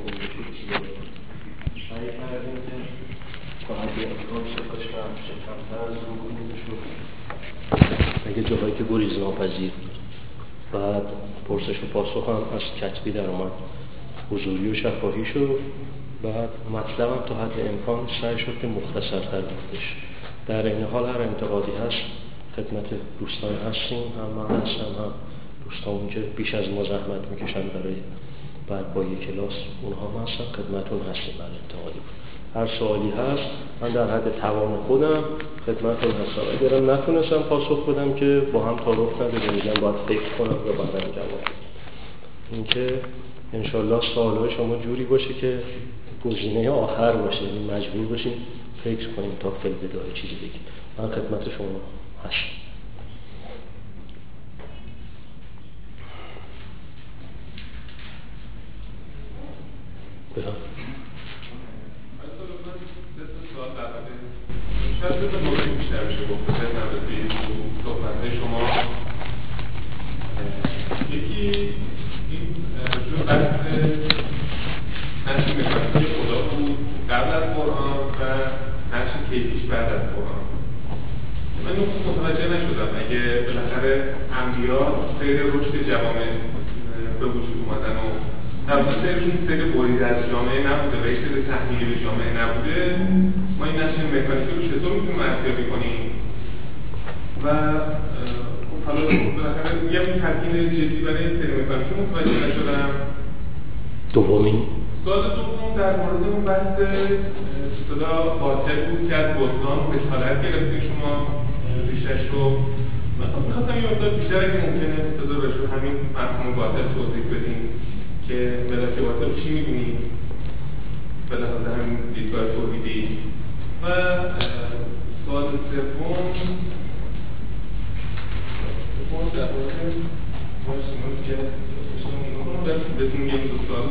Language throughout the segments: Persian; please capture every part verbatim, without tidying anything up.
سعی کردیم که تا حدی امکان سکاش و شکمتر از رو کنیم شد اگه جاهایی که گریز ناپذیر بود. بعد پرسش و پاسخ هم از کتبی در اومد، حضوری و شفاهی شد. بعد مطلبم تا حد امکان سعی شد که مختصرتر گفتش. در این حال هر انتقادی هست خدمت دوستان هستیم، هم من هستم هم دوستان که بیش از ما زحمت میکشن برای بعد با یک کلاس، اونها هم هستن، خدمتون هستیم. برای انتقادی بود هر سوالی هست من در حد توان خودم خدمتون هستم. اگرم نتونستم پاسخ بدم که با هم تعارف نداره، میگم باید فکر کنم یا بعدم جواب. اینکه انشالله سوالای شما جوری باشه که گزینه آخر باشه، یعنی مجبور باشیم فکر کنیم تا فیل بدای چیزی بگیم. من خدمت شما هستم. بهم شاید دو تا موضوع بیشتر میشه گفت به نظر صحبت‌های شما. یکی این جو بحث نقش مکانیکی خدا بود قبل از قرآن و نقش کیفیش بعد از قرآن. من اون متوجه نشدم اگه بالاخره انبیا سیر رشد جوامع به وجود اومدن و در واقع سیرشون سیر برید از جامعه نبوده و یک سیر تحمیلی به جامعه نبوده، ما این نقش مکانیکی رو چطور میتونیم ارزیابی کنیم؟ و حالا بالاخره میگم این تلقین جدی برای سیر مکانیکی متوجه نشدم. دومین سوال دوم در مورد اون بحث صدا باطل بود که از بزرگان بسالت گرفتیم شما ریشش رو. میخواستم یه مقدار بیشتر اگه ممکنه صدا بشو همین مفهوم باطل توضیح بدیم که ملاک باطل چی می‌بینیم به لحاظ همین دیدگاه توحیدی. و سوال سوم سوم در مورد ماشین‌هایی که بهتون میگم دو سوال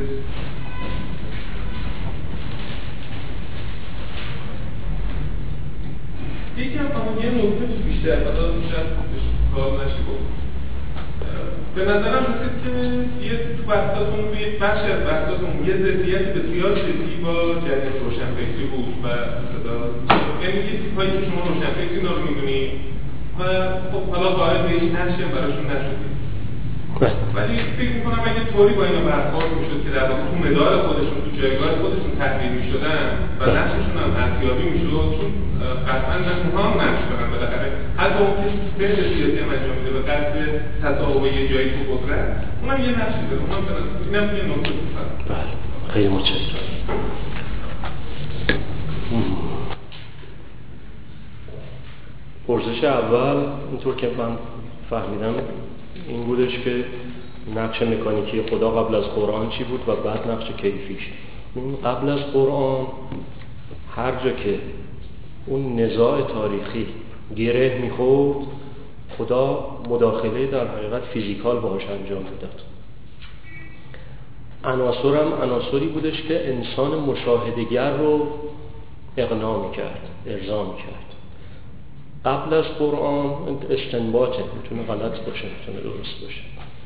یکی هم اما یه نکته بیشتر حالا شاید سوال نشه گفت. به نظرم رسید که یه تو بحثاتون روی یک بخش از بحثاتون یه ضدیت بسیار جدی با جریان روشنفکری بود و صدا یعنی یه چیزهایی که شما روشنفکری رو می‌دونید و خب حالا وارد بهش نشه براشون نشدید. ولی فکر می‌کنم اگه طوری با اینا برخورد می‌شد که در واقع تو مدار خودشون تو جایگاه خودشون تحلیل می‌شدن و نقششون هم ارزیابی می‌شد، چون قطعاً اونها هم نقش دارن بالاخره، حتی اون که فعل سیاسی هم انجام میده و قصد تصاحب یه جایی تو قدرت، اونم یه نقشی داره. اونم اینم یه نکته بود. بله خیلی متشکرم. پرسش اول اینطور که من فهمیدم این بودش که نقش مکانیکی خدا قبل از قرآن چی بود و بعد نقش کیفیش. این قبل از قرآن هر جا که اون نزاع تاریخی گره میخورد خدا مداخله در حقیقت فیزیکال باهاش انجام میداد. عناصر هم عناصری بودش که انسان مشاهدگر رو اقناع میکرد، ارضا میکرد. قبل از قرآن استنباطه، میتونه غلط باشه میتونه درست باشه.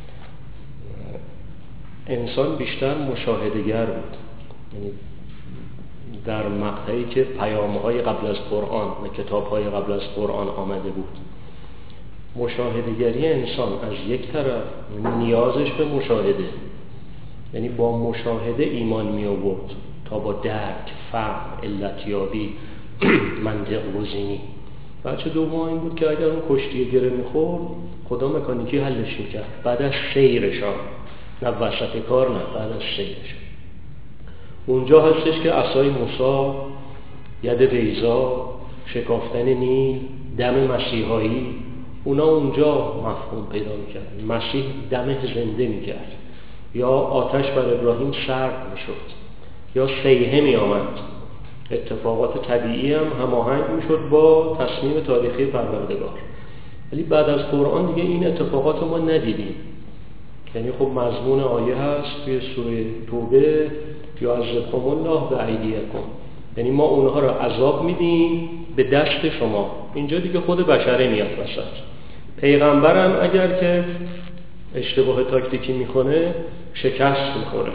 انسان بیشتر مشاهدگر بود، یعنی در مقطعی که پیام‌های قبل از قرآن و کتاب‌های قبل از قرآن آمده بود، مشاهدگری انسان از یک طرف نیازش به مشاهده، یعنی با مشاهده ایمان می آورد تا با درک، فهم، علتیابی، منطق گزینی. بچه دوم این بود که اگر اون کشتی گره می‌خورد خدا مکانیکی حلش می‌کرد بعد از سیرشان، نه وسط کار، نه بعد از سیرشان. اونجا هستش که عصای موسی، ید بیضا، شکافتن نیل، دم مسیحایی، اونا اونجا مفهوم پیدا می‌کرد. مسیح دم زنده می‌کرد، یا آتش بر ابراهیم سرد می‌شد، یا سیحه می‌آمد. اتفاقات طبیعی هم هماهنگ می‌شد با تصمیم تاریخی پروردگار. ولی بعد از قرآن دیگه این اتفاقات ما ندیدیم. یعنی خب مضمون آیه هست توی سوره توبه، یا عذبکم الله بایدیکم، یعنی ما اونها را عذاب میدیم به دست شما. اینجا دیگه خود بشره میاد وسط. پیغمبرم اگر که اشتباه تاکتیکی میکنه شکست میخوره،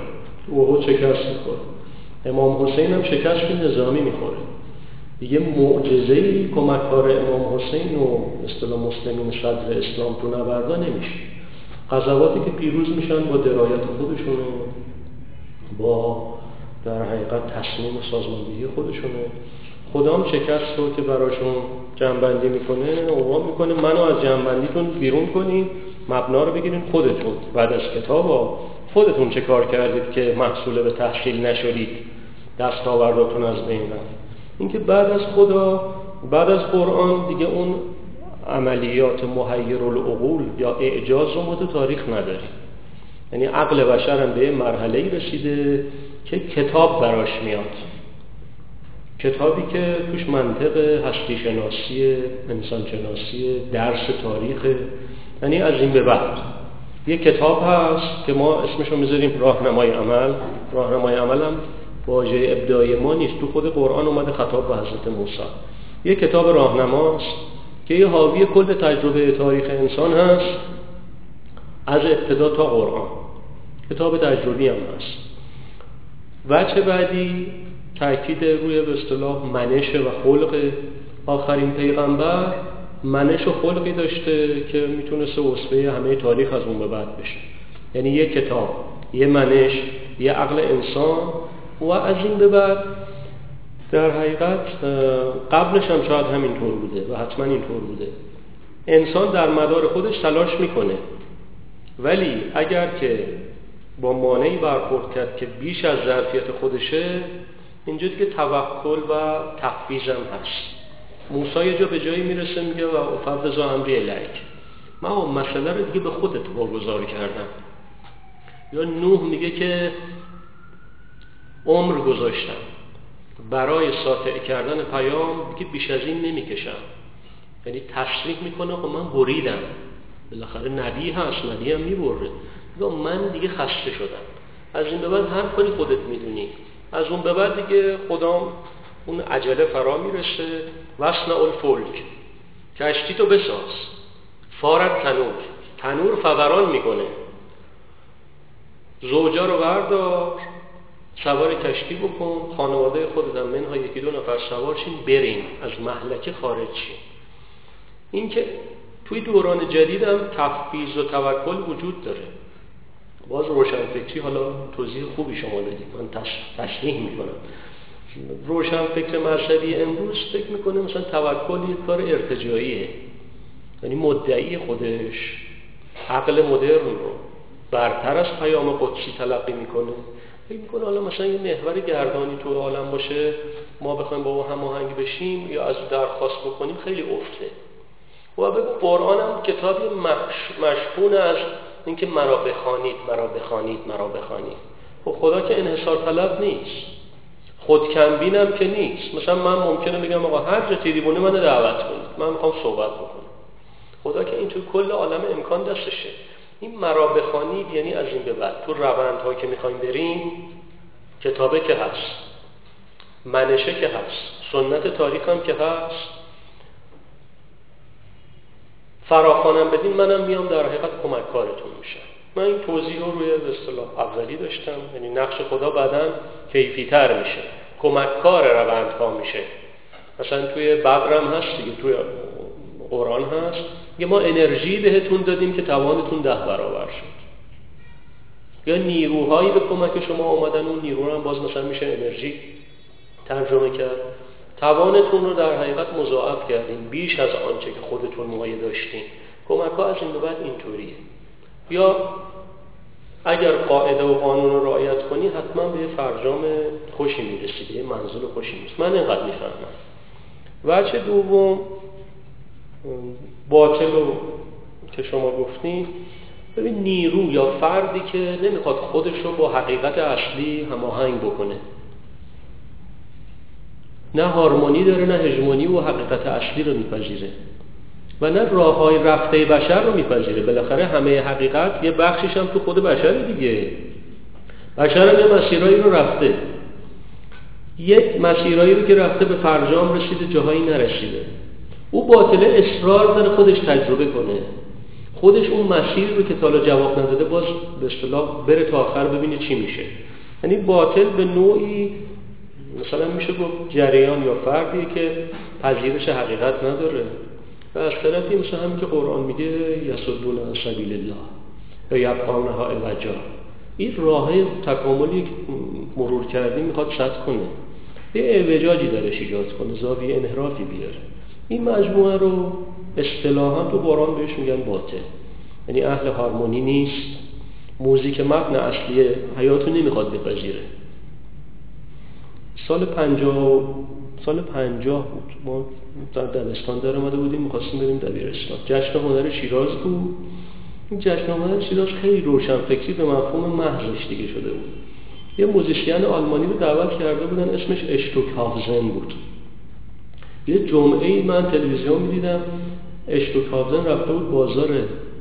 اوهد شکست میخوره. امام حسین هم شکست به نظامی میخوره دیگه. معجزه‌ای کمک‌کار امام حسین و اصطلاح مسلمین صدر اسلام تو نبردا نمیشه. غزواتی که پیروز میشن با درایت خودشونه، با در حقیقت تصمیم و سازماندهی خودشونه. خدا هم شکست رو که براشون جمع‌بندی میکنه، عنوان میکنه منو از جمع‌بندیتون بیرون کنین، مبنا رو بگیرین خودتون. بعد از کتابا خودتون چه کار کردید که محصول به تحصیل نشدید، دستاورداتون از بین رفت. اینکه بعد از خدا، بعد از قرآن دیگه اون عملیات محیر العقول یا اعجاز رو ما تو تاریخ نداریم. یعنی عقل بشر هم به مرحله‌ای رسیده که کتاب براش میاد، کتابی که توش منطق هستی شناسی، انسان شناسی، درس تاریخ. یعنی از این به بعد یه کتاب هست که ما اسمشو میذاریم راهنمای عمل. راهنمای عمل هم واژه ابداعی ما نیست، تو خود قرآن اومده خطاب به حضرت موسی. یه کتاب راهنماست که یه حاوی کل تجربه تاریخ انسان هست از ابتدا تا قرآن. کتاب تجربی هم هست. وجه بعدی تأکید روی به اصطلاح منش و خلق آخرین پیغمبر. منش و خلقی داشته که میتونسته وصفه همه تاریخ از اون به بعد بشه. یعنی یه کتاب، یه منش، یه عقل انسان. و از این به بعد در حقیقت قبلش هم شاید همینطور بوده و حتما اینطور بوده. انسان در مدار خودش تلاش میکنه، ولی اگر که با مانعی برخورد کرد که بیش از ظرفیت خودشه، اینجا دیگه توکل و تفویض هم هست. موسی یه جا به جایی میرسه میگه و افوض امری الیک، من اون مسئله رو دیگه به خودت واگذار کردم. یا نوح میگه که عمر گذاشتم برای ساطع کردن پیام که بیش از این نمیکشم. یعنی تصریح میکنه خب من بریدم، بالاخره نبی هست، نبی هم میبره. یا من دیگه خسته شدم، از این به بعد هر کاری خودت میدونی. از اون به بعد دیگه خدا اون عجله فرا میرسه. وصنع الفلک، کشتی تو بساز. فارد تنور، تنور فوران میکنه. زوجا رو بردار، سوار کشتی بکن، خانواده خودت هم منها یکی دو نفر سوار شین، برین از مهلکه خارج شین. این که توی دوران جدید هم تفویض و توکل وجود داره. باز روشنفکری، حالا توضیح خوبی شما دادید، من تشریح میکنم. روشنفکر مذهبی امروز فکر میکنه مثلا توکل یک کار ارتجاعیه، یعنی مدعی خودش عقل مدرن رو برتر از پیام قدسی تلقی میکنه. فکر میکنه حالا مثلا یه محور گردانی تو عالم باشه، ما بخوایم با او هماهنگ بشیم یا از درخواست بکنیم خیلی افته. و بگو قرآن هم کتابی مشپون از اینکه مرا بخوانید، مرا بخوانید، مرا بخوانید. خب خدا که انحصار طلب نیست، خودکمبین هم که نیست. مثلا من ممکنه بگم آقا هر جا تیری بونه منو دعوت کنید، من میخوام صحبت بکنم. خدا که این توی کل عالم امکان دستشه. این مرا بخوانید یعنی از این به بعد تو روندها که میخوایم بریم، کتابه که هست، منشه که هست، سنت تاریخ هم که هست، فراخوانم بدین، منم میام در حقیقت کمککارتون میشم. من این توضیح رو روی به اصطلاح اولی داشتم، یعنی نقش خدا بعداً کیفی‌تر میشه، کمککار روندها میشه. مثلا توی بدر هم هست دیگه، توی قرآن هست، یه ما انرژی بهتون دادیم که توانتون ده برابر شد. یا نیروهایی به کمک شما آمدن، اون نیرو هم باز مثلا میشه انرژی ترجمه کرد. توانتون رو در حقیقت مضاعف کردین بیش از آنچه که خودتون مایه داشتین. کمک ها از این به بعد اینطوریه. یا اگر قاعده و قانون رو رعایت کنی حتما به فرجام خوشی میرسی، به منزل خوشی میرسی. من اینقدر میفهمم. وجه دوم باطل رو که شما گفتین، ببین نیرو یا فردی که نمیخواد خودش رو با حقیقت اصلی هماهنگ بکنه، نه هارمونی داره، نه هژمونی و حقیقت اصلی رو میپذیره و نه راههای رفته بشر رو میپذیره. بالاخره همه حقیقت یه بخشش هم تو خود بشر دیگه. بشر هم یه مسیرایی رو رفته، یک مسیرایی رو که رفته به فرجام رسیده، جاهایی نرسیده. او باطله اصرار داره خودش تجربه کنه، خودش اون مسیر رو که تا حالا جواب نداده باز به اصطلاح بره تا آخر ببینه چی میشه. یعنی باطل به نوعی مثلا میشه گفت جریان یا فردیه که پذیرش حقیقت نداره و از طرفی مثلا همین که قرآن میگه یصدون عن سبیل الله یا یبغونها عوجا، این راه تکاملی مرور کردیم میخواد سد کنه، یه اعوجاجی درش ایجاد کنه، زاویه انحرافی بیاره. این مجموعه رو اصطلاحاً تو قرآن بهش میگن باطل، یعنی اهل هارمونی نیست، موزیک متن اصلیه حیاتو نمیخواد بپذیره. سال پنجاه سال پنجاه بود، ما در دبستان در اومده بودیم، میخواستیم بریم دبیرستان. جشن هنر شیراز بود. این جشن هنر شیراز خیلی روشن فکری به مفهوم محضش دیگه شده بود. یه موزیسین آلمانی رو دعوت کرده بودن، اسمش اشتوکهاوزن بود. یه جمعه‌ای من تلویزیون می‌دیدم اشتوکهاوزن رفته بود بازار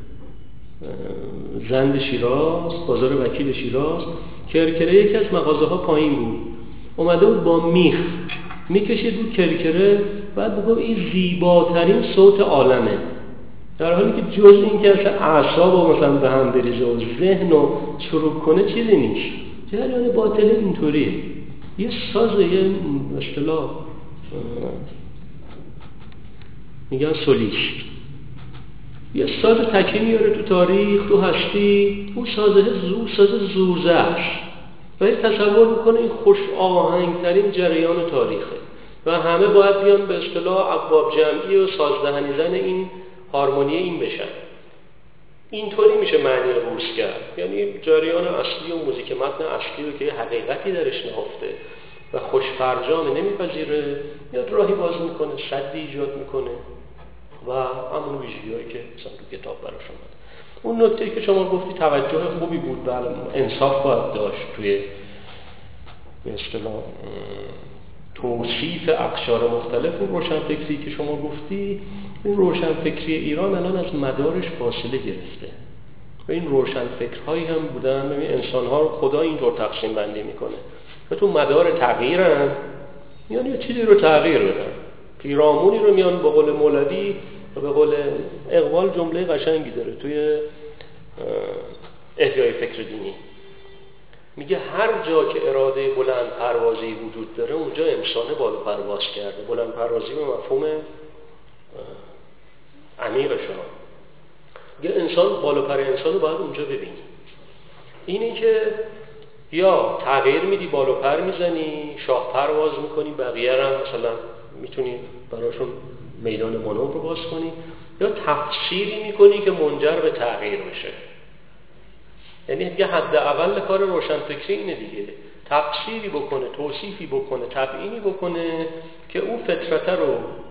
زند شیراز، بازار وکیل شیراز، کرکره یکی از مغازه‌ها پایین بود، اومده بود با میخ میکشید بود کرکره، بعد بگو این زیباترین صوت عالمه، در حالی که جز این که اصلا اعصاب و مثلا به هم بریزه و ذهن رو چروک کنه چیزی نیست. جریان باطل اینطوریه، یه ساز، یه اصطلاح میگن سولیست، یه ساز تکی میاره تو تاریخ، تو هستی، اون سازه زو ساز زوزه است و این تصور میکنه این خوش آهنگترین جریان تاریخه و همه باید بیان به اصطلاح ابواب جمعی و سازدهنی زن این هارمونی این بشن. اینطوری میشه معنی روز کرد، یعنی جریان اصلی و موزیک متن اصلی رو که یه حقیقتی درش نهفته و خوش فرجامه نمیپذیره، یاد راهی باز میکنه، سدی ایجاد میکنه و همون ویژگی‌هایی که مثلا تو کتاب براش اومد. اون نکته‌ای که شما گفتی توجه خوبی بود، بله انصاف باید داشت توی به اصطلاح توصیف اقشار مختلف اون روشنفکری که شما گفتی. این روشنفکری ایران الان از مدارش فاصله گرفته و این روشنفکرهایی هم بودن، ببین انسان‌ها رو خدا اینطور تقسیم بندی میکنه و تو مدار تغییرن، میان یه چیزی رو تغییر بدن، پیرامونی رو میان به قول مولوی و به قول اقبال جمله قشنگی داره توی احیای فکر دینی، میگه هر جا که اراده بلند پروازی وجود داره اونجا انسانه بالا پرواز کرده. بلند پروازی به مفهوم عمیق شما، میگه انسان بالا پر انسان رو باید اونجا ببینی. اینی که یا تغییر میدی بالا پر میزنی، شاه پرواز میکنی، بقیه هم مثلا میتونی براشون میدان مانور رو باز کنی، یا تفسیری میکنی که منجر به تغییر بشه. یعنی دیگه حداقل کار روشنفکری اینه دیگه، تفسیری بکنه، توصیفی بکنه، تبیینی بکنه که اون فطرت رو،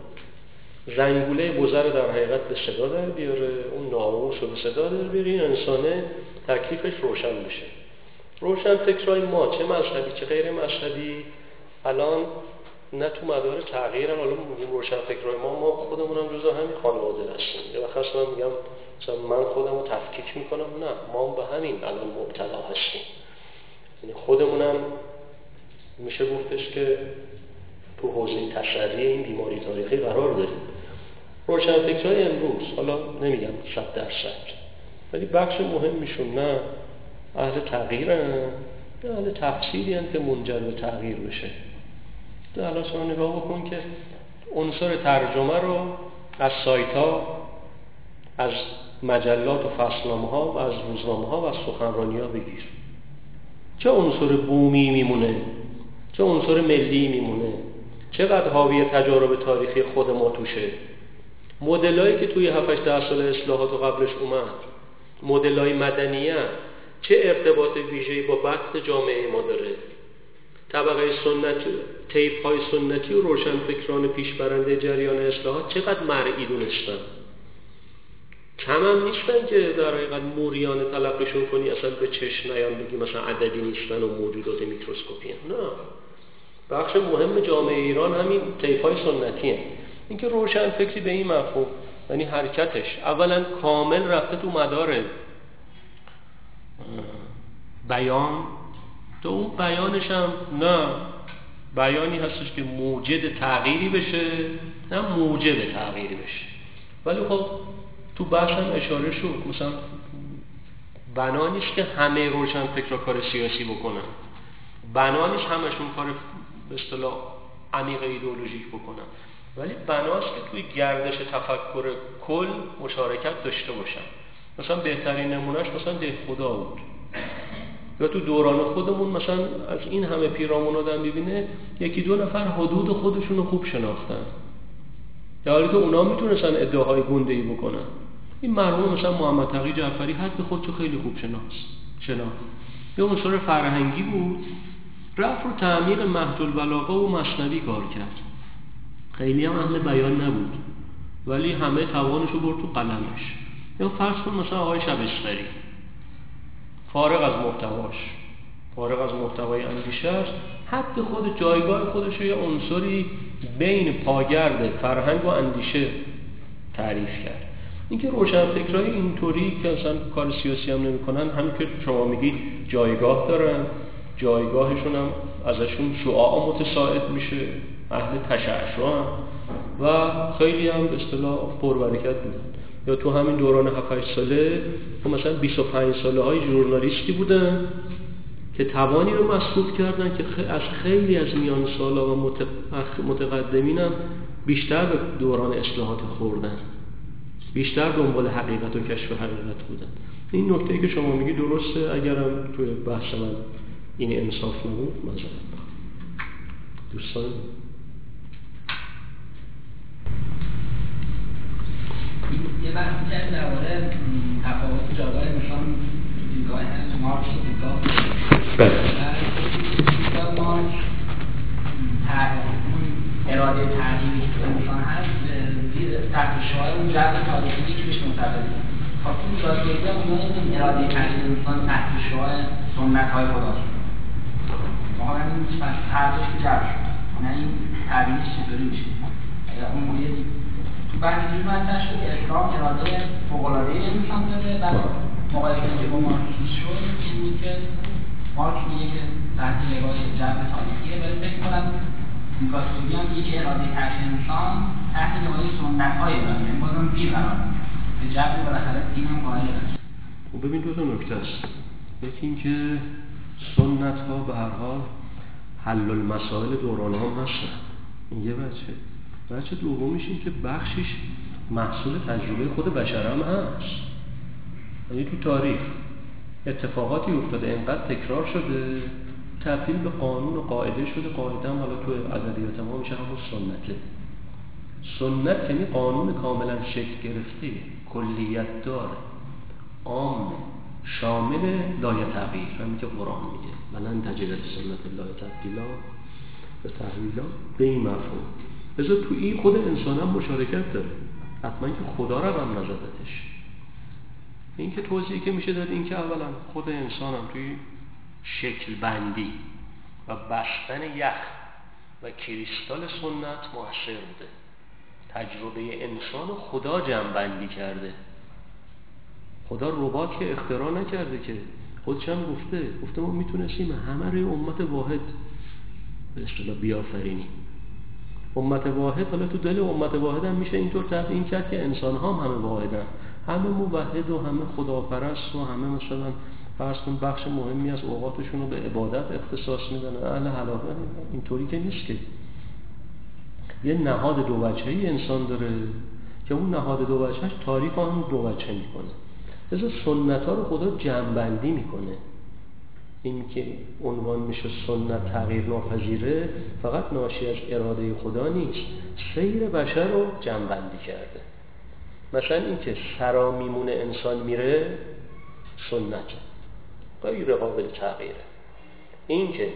زنگوله بزر در حقیقت به صدا در بیاره، اون ناموس رو به صدا در بیاره، این انسانه تکلیفش روشن بشه. روشنفکرای ما چه مذهبی چه غیر مذهبی الان نه تو مدار تغییرن. حالا میگیم روشنفکرای ما، ما خودمون هم جزء همین خانواده هستیم. یه وقت اصلا میگم مثلا من خودم رو تفکیک میکنم، نه ما به همین الان مبتلا هستیم. یعنی خودمونم میشه گفتش که تو حوزه تشریع این بیماری تاریخی قرار داریم. روشنفکرای امروز، حالا نمیگم صد درصد، ولی بخش مهمیشون نه اهل تغییرن نه اهل تفسیری هستند که منجر به تغییر بشه. حالا شما نگاه بکن که عنصر ترجمه رو از سایت ها، از مجلات و فصلنامه ها و از روزنامه ها و از سخنرانی ها بگیر، چه عنصر بومی میمونه، چه عنصر ملی میمونه، چقدر حاوی تجارب تاریخی خود ما توشه. مدلایی که توی هفت ده سال اصلاحات و قبلش اومد، مدلای مدنیت، چه ارتباط ویژه‌ای با بحث جامعه ما داره. طبقه سنتی، طیف های سنتی و روشنفکران پیشبرنده جریان اصلاحات چقدر مرئی دونستن. کم هم نیستن که در حقیقت موریانه تلقیشون کنی اصلا به چشم نیان بگی مثلا عددی نیستن و موجودات میکروسکوپی هن. نه، بخش مهم جامعه ایران همین طیف های سنتی هن. این که روشنفکری به این مفهوم، یعنی حرکتش اولا کامل رفته تو مدار بیان، تو اون بیانش هم نه بیانی هستش که موجد تغییری بشه نه موجب تغییری بشه. ولی خب تو بحث هم اشاره شد مثلا بنا نیست که همه روشنفکرها کار سیاسی بکنن. بنا نیست همشون کار به اصطلاح عمیق ایدئولوژیک بکنن، ولی بناست که توی گردش تفکر کل مشارکت داشته باشن. مثلا بهترین نمونهش مثلا دهخدا بود، یا تو دوران خودمون مثلا از این همه پیرامون آدم ببینه یکی دو نفر حدود خودشون رو خوب شناختن، در حالی که اونا میتونستن ادعاهای گنده‌ای بکنن. این مرحوم مثلا محمد تقی جعفری حد خودشو خیلی خوب شناخت شناخت یه عنصر فرهنگی بود، رفت رو تعمیق مهد البلاغه و مثنوی کار کرد. خیلی هم اهل بیان نبود ولی همه توانشو برد تو قلمش. یا فرض کن مثلا آقای شبستری، فارغ از محتواش، فارغ از محتوای اندیشه‌اش، حد خود جایگاه خودش رو یه عنصری بین پاگرد فرهنگ و اندیشه تعریف کرد. اینکه روشنفکرای اینطوری که اصلا کار سیاسی هم نمی‌کنن، همین که شما میگی جایگاه دارن، جایگاهشون هم ازشون شعاع متساعد میشه، اهل تشعشع و خیلی هم به اصطلاح پربرکت بودن. یا تو همین دوران هفت هشت ساله مثلا بیست و پنج ساله های ژورنالیستی بودن که توانی رو مصروف کردن که از خیلی از میان سالا و متقدمین هم بیشتر به دوران اصلاحات خوردن، بیشتر دنبال حقیقت و کشف حقیقت بودن. این نکته‌ای که شما میگی درسته، اگرم توی بحث من این انصاف نبود معذرت می‌خوام. دوستان یه بحثی کردیم درباره تفاوت جایگاه انسان دیدگاه مارکس و دیدگاه دیدگاه مارکس اراده تغییری که انسان هست زیر تحت شعار اون جو تاریخی که بهش معتقده. خواستیم شاگردی هم می‌دونیم این اراده تغییر انسان تحت شعار سنت‌های خداست. ما هم این فرضش که جمع شد، نه این تعبیرش چطوری میشه. اون یه تو بحثی که مطرح شد که اسلام اراده فوق‌العاده انسان داره، بعد مقایسه که با مارکس شد این بود که مارکس میگه که تحت نگاه جو تاریخیه، ولی فکر کنم نیکاسوگی هم میگه که اراده تغییر انسان تحت نگاه سنت‌های داره، یعنی بازم پیر قرار میده که جو بالاخره دین هم قائل است. خب ببین دو تا نکته است. یکی اینکه سنت‌ها به هر حال حل المسائل دوران هم هستن، این یه بچه بچه دومیش این که بخشش محصول تجربه خود بشر هم هست. یعنی تو تاریخ اتفاقاتی افتاده اینقدر تکرار شده تبدیل به قانون و قاعده شده. قاعده هم حالا تو ادبیات ما میشه همون سنته. سنت یعنی قانون کاملا شکل گرفته، کلیت داره، عام، شامل لای تغییر، همین که قرآن میگه ولن تجد لسنت الله تبدیلا و تحویلا، به این مفهوم. لذا تو این خود انسان هم مشارکت داره، حتما که خدا رو هم نزدتش. این که توضیحی که میشه داد این که اولا خود انسان هم توی شکل بندی و بستن یخ و کریستال سنت مؤثر بوده. تجربه انسان خدا جمع بندی کرده. خدا ربات که اختراع نکرده، که خودش هم گفته گفته ما میتونستیم همه روی امت واحد به اصطلاح بیافرینیم. امت واحد، حالا تو دل امت واحد هم میشه اینطور تعیین کرد که انسان ها هم همه واحدن، همه موحد و همه خداپرست و همه مثلا فرض کن بخش مهمی از اوقاتشون رو به عبادت اختصاص میدن. اهل حلاوت اینطوری که نیست، که یه نهاد دو وجهی انسان داره که اون نهاد دو وجهش تاریخ هم دو وجه میکنه. لذا سنت ها رو خدا جمع‌بندی میکنه. این که عنوان میشه سنت تغییر ناپذیره فقط ناشی از اراده خدا نیست، سیر بشر رو جمع‌بندی کرده. مثلا این که سرا میمونه انسان میره سنته، غیر قابل تغییره. این که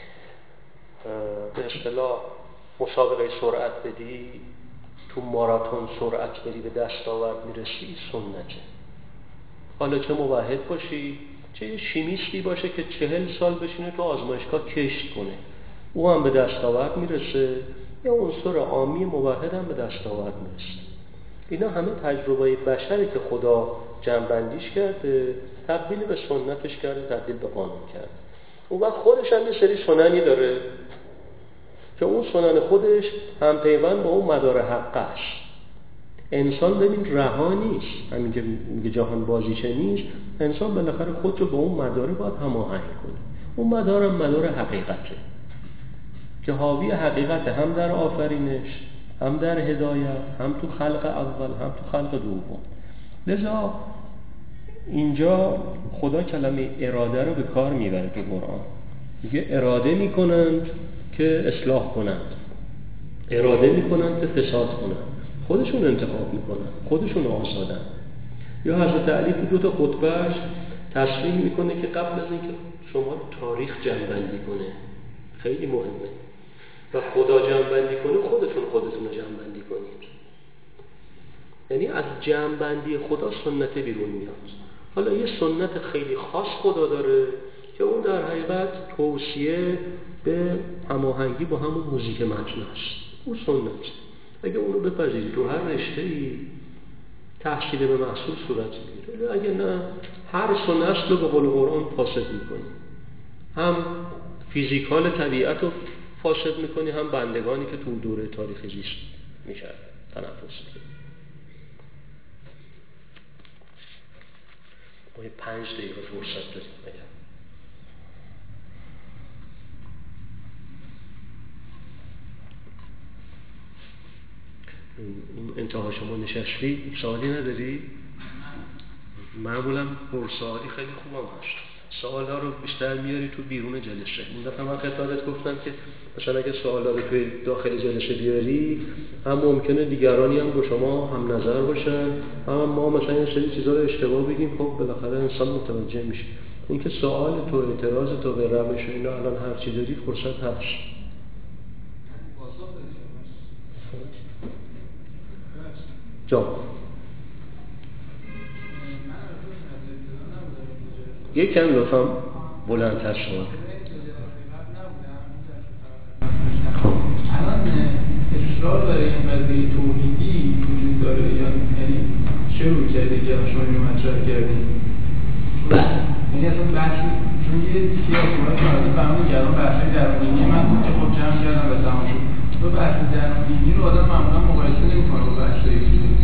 به اصطلاح مسابقه سرعت بدی، تو ماراتون سرعت بری به دستاورد میرسی، سنته. حالا چه موحد باشی چه شیمیستی باشه که چهل سال بشینه تو آزمایشگاه کشت کنه، او هم به دستاورد میرسه، یا عنصر عامی موحد هم به دستاورد میرسه. اینا همه تجربه بشری که خدا جمع‌بندیش کرده، تبدیل به سنتش کرده، تبدیل به قانون کرده. اون وقت خودش هم یه سری سننی داره که اون سنن خودش هم پیوند با اون مدار حق است. انسان ببین رها نیست، همین که میگه جهان بازیچه نیست، انسان بالاخره خود رو با اون مداره باید هماهنگ کنه. اون مدارم مدار حقیقته که حاوی حقیقت هم در آفرینش، هم در هدایت، هم تو خلق اول، هم تو خلق دوم. لذا اینجا خدا کلمه اراده رو به کار میبره تو قرآن. میگه اراده میکنند که اصلاح کنند، اراده میکنند که فساد کنند، خودشون انتخاب میکنند، خودشون آزادن. یا حضرت علی تو دو تا خطبهش تصریح میکنه که قبل از اینکه شما تاریخ جمع‌بندی کنه، خیلی مهمه، و خدا جمع‌بندی کنه خودتون خودتون رو جمع‌بندی کنید. یعنی از جمع‌بندی خدا سنت بیرون میاد. حالا یه سنت خیلی خاص خدا داره که اون در حقیقت توصیه به هماهنگی با همون موزیک متن است. اون سنت اگه اون رو بپذیری تو هر رشته‌ای تحصیل به محصول صورت میگیره. اگه نه هر سنت رو به قول قرآن فاسد میکنی، هم فیزیکال طبیعت رو فاسد میکنی، هم بندگانی که تو دوره تاریخ زیست میشه تنفس میکنی. ما یه پنج دقیقه فرصت داریم. انتها شما نشستی سوالی نداری؟ معمولا پرسوالی خیلی خوبم هست. سوالا رو بیشتر میاری تو بیرون جلسه. این دفعه من خطابت گفتم که مثلا اگه سوالا رو توی داخل جلسه بیاری، هم ممکنه دیگرانی هم با شما هم نظر باشن، هم ما مثلا این سری چیزا رو اشتباه بگیم. خب بالاخره انسان متوجه میشه. این که سوال تو، اعتراض تو به روش و اینا الان هر چی داری فرصت هست. جان یک کم لطفا بلندتر شما. الان اصرار برای این قضیه توحیدی وجود داره یا یعنی چه روی کرده که شما اینو مطرح کردیم؟ یعنی اصلا بحث چون یه سیاسی که از فهمون کردم بحثی درونی من بود که خب جمع کردم و تمام شد. و بحث درونی رو آدم معمولا مقایسه نمی‌کنه با بحثی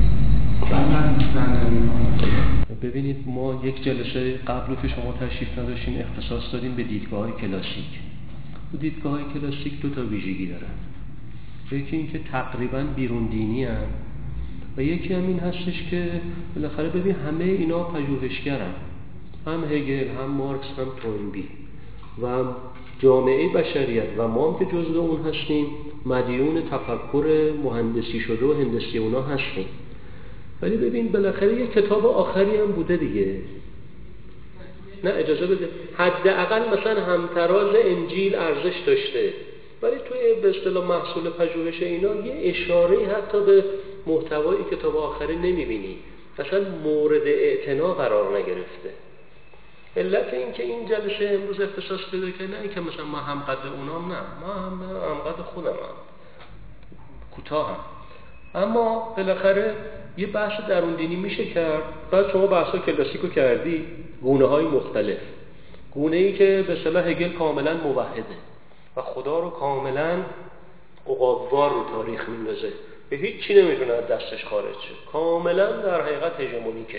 ببینید ما یک جلسه قبل که شما تشریف نداشتین اختصاص دادیم به دیدگاه‌های کلاسیک. و دیدگاه‌های کلاسیک دو تا ویژگی دارن. یکی این که تقریباً بیرون دینی هستند و یکی هم این هستش که بالاخره ببین همه اینا پژوهشگرن، هم هگل، هم مارکس، هم توینبی و جامعه بشریت و ما هم که جزء اون هستیم مدیون تفکر مهندسی شده و هندسی اونا هستیم. ولی ببین بالاخره یک کتاب آخری هم بوده دیگه. نه اجازه بده، حداقل مثلا همتراز انجیل ارزش داشته، ولی توی به اصطلاح محصول پژوهش اینا یه اشاره‌ای حتی به محتوای کتاب آخری نمی‌بینی، مثلا مورد اعتنا قرار نگرفته. علت این که این جلسه امروز اختصاص پیدا کرده نه اینکه مثلا ما هم قد اونام، نه ما هم هم قد خودم هم کوتاه هم. اما بالاخره یه بحث درون دینی میشه کرد. بعد شما بحثا کلاسیکو کردی، گونه های مختلف، گونه ای که به اصطلاح هگل کاملا موحده و خدا رو کاملا عقاب‌وار رو تاریخ میندازه، به هیچ چی نمیتونه از دستش خارج شه، کاملا در حقیقت هژمونیکه،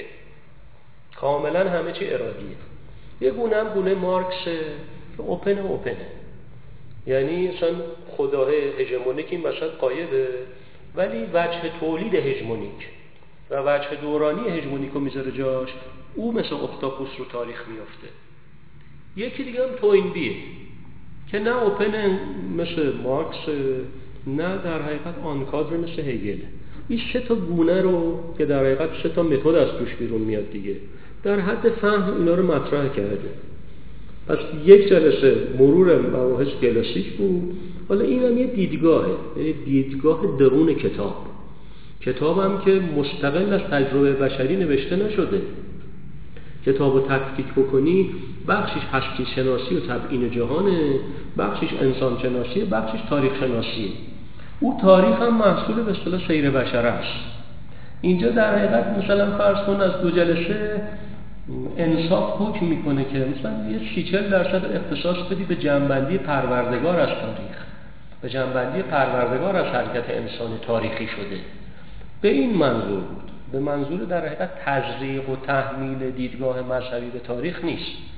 کاملا همه چی ارادیه. یه گونه هم گونه مارکسه که اوپن اوپنه، یعنی اصلا خدای هژمونیک این وسط قایبه، ولی وجه تولید هژمونیک و وجه دورانی هژمونیک رو میذاره جاش، او مثل اختاپوس رو تاریخ میافته. یکی دیگه هم توینبیه که نه اوپن مثل مارکس، نه در حقیقت آنکادر مثل هگل. این سه تا گونه رو که در حقیقت سه تا متد از توش بیرون میاد دیگه، در حد فهم اینا رو مطرح کرده. پس یک جلسه مرور مباحث کلاسیک بود، حالا این هم یه دیدگاهه، یعنی دیدگاه درون کتاب. کتاب هم که مستقل از تجربه بشری نوشته نشده. کتاب رو تفکیک بکنی بخشش هستی شناسی و تبیین جهانه، بخشش انسان شناسی، بخشش تاریخ شناسیه. او تاریخ هم محصول به اصطلاح سیر بشر است. اینجا در حقیقت مثلا فرض کن از دو جلسه انصاف حکم میکنه که مثلا یه سی چل درصد اختصاص بدی به جنبندی پروردگار از تاریخ، به جنبندی پروردگار از حرکت انسان تاریخی شده. به این منظور بود، به منظور در حقیقت تزریق و تحمیل دیدگاه مذهبی به تاریخ نیست.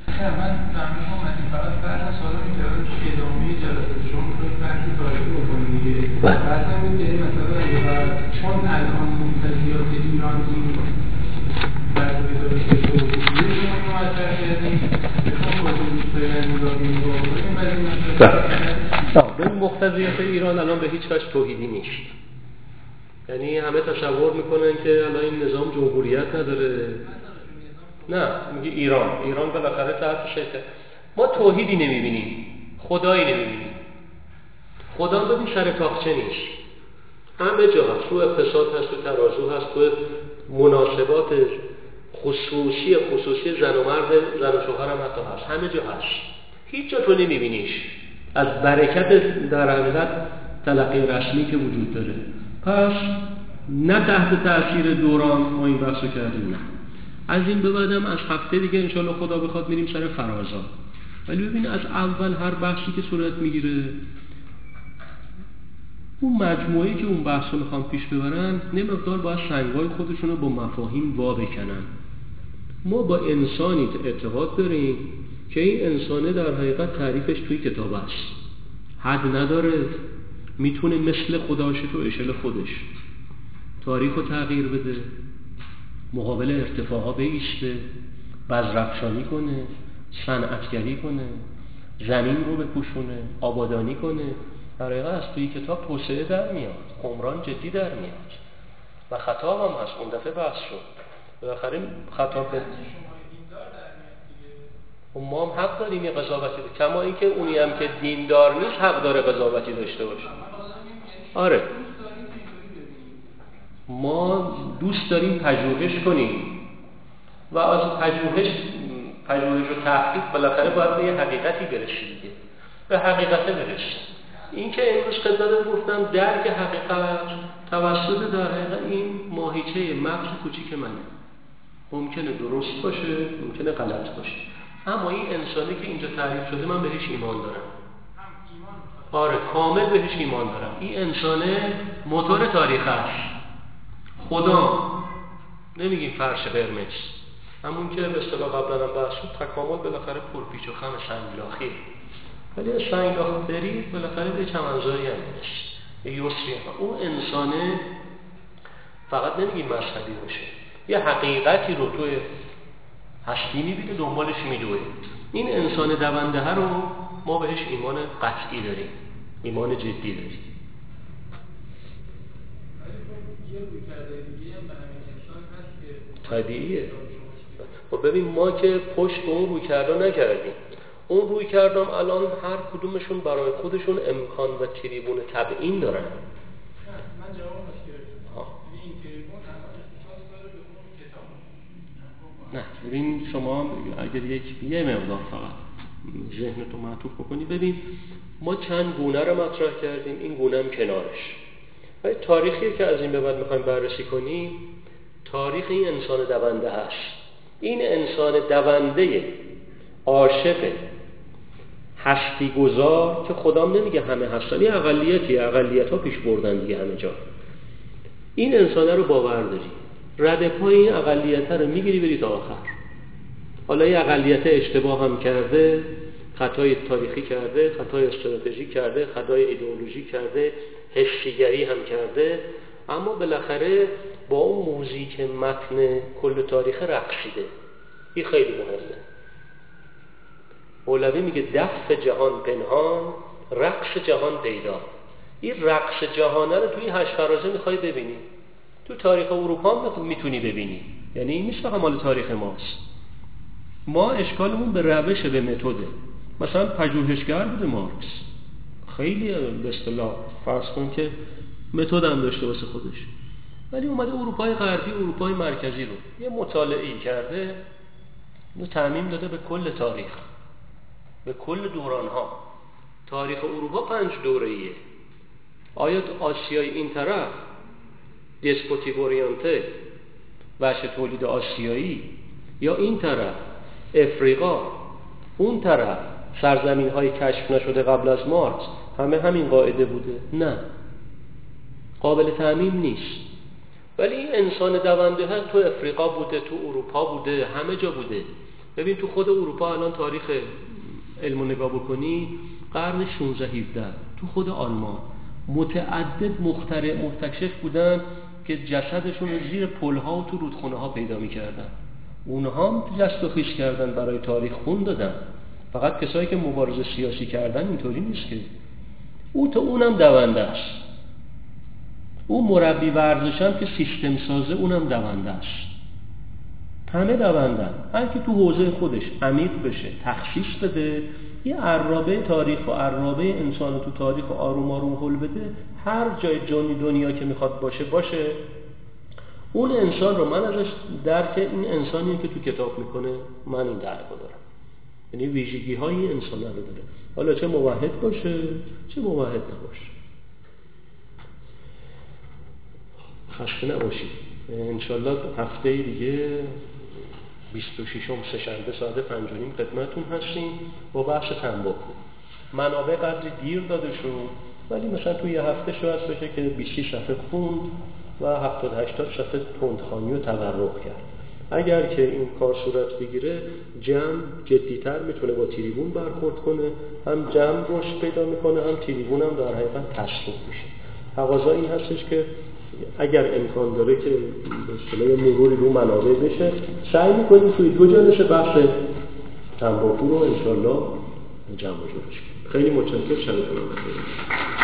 نه من فهمم اومدیم فقط بعد از سوال این جواب تو ادامه جلسه شما میخواید بحث تاریخی بکنید دیگه. بحث این که مثلا چون الان مقتضیات ایران این بعد به طور توضیحی شما اینو مطرح کردیم میخوام خودتون دوستای نظامی رو بکنیم بعد این مثلا به مقتضیات ایران الان به هیچ وجه توحیدی نیست. یعنی همه تصور میکنن که الان این نظام جمهوریت نداره. نه میگه ایران ایران بالاخره تحت شیطه. ما توحیدی نمیبینیم، خدایی نمیبینیم. خدا ببین سر تاقچه نیست، همه جا هست. تو اقتصاد هست، تو ترازو هست، تو مناسبات خصوصی خصوصی زن و مرد، زن و شوهر هم حتی هست، همه جا هست. هیچ جا تو نمیبینیش از برکت در حقیقت تلقی رسمی که وجود داره. پس نه تحت تأثیر دوران ما این بحثو کردیم، نه. از این به بعدم از هفته دیگه انشالله خدا بخواد میریم سر فرازان. ولی ببین از اول هر بحثی که صورت میگیره اون مجموعه‌ای که اون بحثو میخوام پیش ببرن نه مقدار باید سنگای خودشونو با مفاهیم وا بکنن. ما با انسانی اعتقاد داریم که این انسانه در حقیقت تعریفش توی کتاب است، حد نداره، میتونه مثل خداشه تو اشل خودش تاریخو تغییر بده، مقابل ارتفاعها بیسته، بزرفشانی کنه، صنعتگری کنه، زمین رو بپوشونه، آبادانی کنه. در حقیقت از توی کتاب توسعه در میاد، عمران جدی در میاد و خطاب هم هست. اون دفعه بحث شد بالاخره خطاب به و ما هم حق داریم یه قضاوتی ده. کما اینکه اونی هم که دیندار نیست حق داره قضاوتی داشته باشه. آره ما دوست داریم پژوهش کنیم و از پژوهش پژوهش و تحقیق بالاخره باید به یه حقیقتی برسیم دیگه، به حقیقت برسیم. این که امروز خدمت گفتم درک حقیقت توسط در حقیقت این ماهیچه مغز کوچیک منه، ممکنه درست باشه ممکنه غلط باشه، اما این انسانی که اینجا تعریف شده من بهش ایمان دارم. آره کامل بهش ایمان دارم. این انسانه موتور تاریخ است. خدا نمیگیم فرش قرمز، همون که به اصطلاح قبلا هم بحث شد تکامل بالاخره پرپیچ و خم سنگلاخی، ولی از سنگلاخ برید بالاخره به چمنزاری هم میرسید، یه یسری هم. اون انسانه فقط نمیگیم مذهبی باشه، یه حقیقتی رو توی هستی میبینه دنبالش میدوه. این انسان دونده رو ما بهش ایمان قطعی داریم، ایمان جدی داریم. طبیعیه. و ببین ما که پشت به اون روی کرده نکردیم، اون روی کردم الان هر کدومشون برای خودشون امکان و تریبون تبیین دارن. من جواب نشکرم. این تریبون اساس داره به اون کتاب. نه ببین شما اگر یک یه مقدار فقط ذهنتو معطوف بکنی، ببین ما چند گونه رو مطرح کردیم، این گونه هم کنارش. ولی تاریخی که از این به بعد میخوایم بررسی کنیم تاریخ این انسان دونده هست. این انسان دونده عاشق هستی گذار که خدام نمیگه همه هستن، یه اقلیتی، اقلیت ها پیش بردن دیگه همه جا. این انسانه رو باور داری، رد پای این اقلیت رو میگیری بری تا آخر. حالا این اقلیت اشتباه هم کرده، خطای تاریخی کرده، خطای استراتژی کرده، خطای ایدئولوژی کرده، حسیگری هم کرده، اما بالاخره با اون موزیک متن کل تاریخ رقصیده. این خیلی مهمه. مولوی میگه دف جهان پنهان، رقص جهان پیدا. این رقص جهانه رو توی هشت فرازه میخوای ببینی، تو تاریخ اروپا هم میتونی ببینی. یعنی این نیست فقط مال تاریخ ماست. ما اشکالمون به روش، به متده. مثلا پژوهشگر بوده مارکس، خیلی به اصطلاح فرض کن که متد هم داشته واسه خودش، ولی اومده اروپای غربی، اروپای مرکزی رو یه مطالعه‌ای کرده، اینو تعمیم داده به کل تاریخ، به کل دوران‌ها. تاریخ اروپا پنج دوره‌ایه. آیا آسیای این طرف دسپوتیک اورینته، وحش تولید آسیایی، یا این طرف افریقا، اون طرف سرزمین‌های کشف نشده قبل از مارکس، همه همین قاعده بوده؟ نه، قابل تعمیم نیست. ولی این انسان دونده ها تو افریقا بوده، تو اروپا بوده، همه جا بوده. ببین تو خود اروپا الان تاریخ علم نگاه بکنی، قرن شانزده هفده تو خود آلمان متعدد مخترع مستکشف بودن که جسدشون رو زیر پل‌ها و تو رودخونه ها پیدا می‌کردن. اونها هم جست و خیز کردن، برای تاریخ خون دادن. فقط کسایی که مبارزه سیاسی کردن اینطوری نیست که. او تا اونم دونده است. او مربی ورزش هم که سیستم سازه، اونم دونده است. همه دوندن. هر کی تو حوزه خودش عمیق بشه، تخصیص بده، یه عرابه تاریخ و عرابه انسان تو تاریخ و آروم آروم حل بده، هر جای جانی دنیا که میخواد باشه باشه، اون انسان رو من ازش درک این انسانیه که تو کتاب میکنه من این درک رو دارم. یعنی ویژگی های این انسان رو داره، حالا چه موحد باشه چه موحد نباشه. خسته نباشید. انشالله هفته دیگه بیست و ششم سه‌شنبه ساعت پنج و نیم خدمتتون هستیم با بحث تنباکو. منابع قدری دیر داده شد، ولی مثلا توی یه هفته شاید بشه که بیست صفحه خوند و هفتاد هشتاد صفحه تندخوانی و تورق کرد. اگر که این کار صورت بگیره، جمع جدیتر میتونه با تریبون برخورد کنه، هم جمع رشد پیدا میکنه، هم تریبون هم در حقیقت تسلیم میشه. تقاضا این هستش که اگر امکان داره که به اصطلاح مروری رو منابع بشه، سعی میکنیم توی دو جلسه بحث تنباکو رو انشالله جمع جورش کنیم. خیلی متشکرم. شبتون بخیر.